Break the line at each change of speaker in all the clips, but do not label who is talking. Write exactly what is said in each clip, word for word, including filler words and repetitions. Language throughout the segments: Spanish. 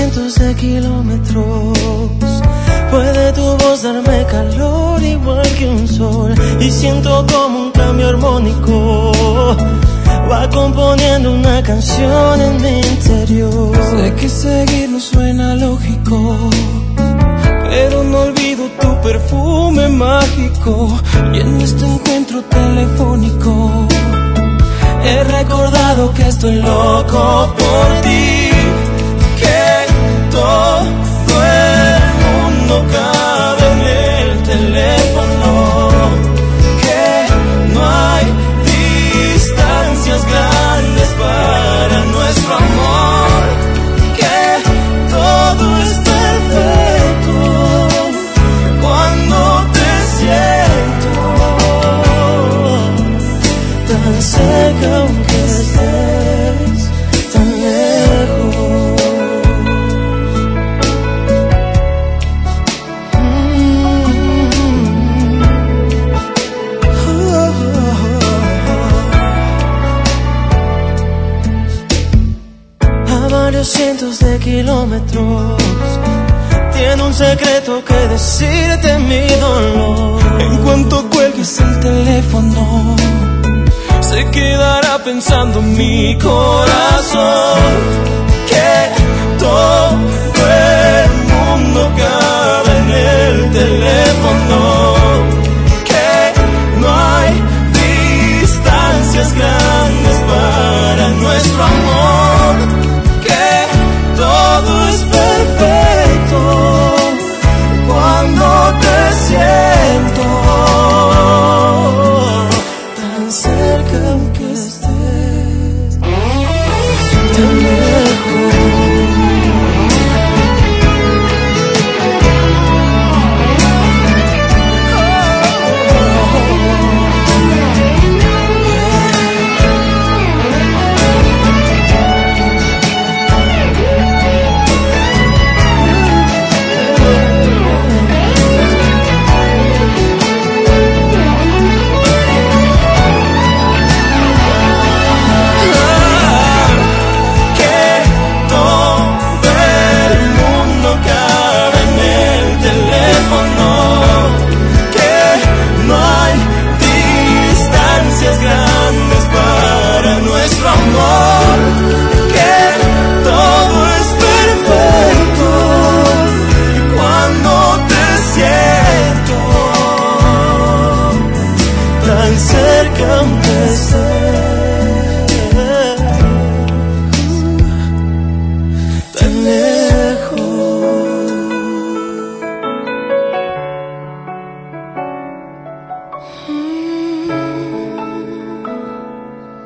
cientos de kilómetros. Puede tu voz darme calor igual que un sol, y siento como un cambio armónico va componiendo una canción en mi interior.
Sé que seguir no suena lógico, pero no olvido tu perfume mágico. Y en este encuentro telefónico he recordado que estoy loco por ti, que todo el mundo cabe en el teléfono, que no hay distancias grandes para nuestro amor, que todo es perfecto cuando te siento tan cerca aunque estés tan lejos. Cientos de kilómetros tiene un secreto que decirte mi dolor. En cuanto cuelgues el teléfono se quedará pensando mi corazón, que todo el mundo cabe en el teléfono, que no hay distancias grandes para nuestro amor, todo es perfecto cuando te siento tan cerca aunque estés tan lejos.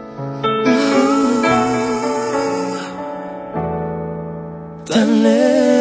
Tan lejos.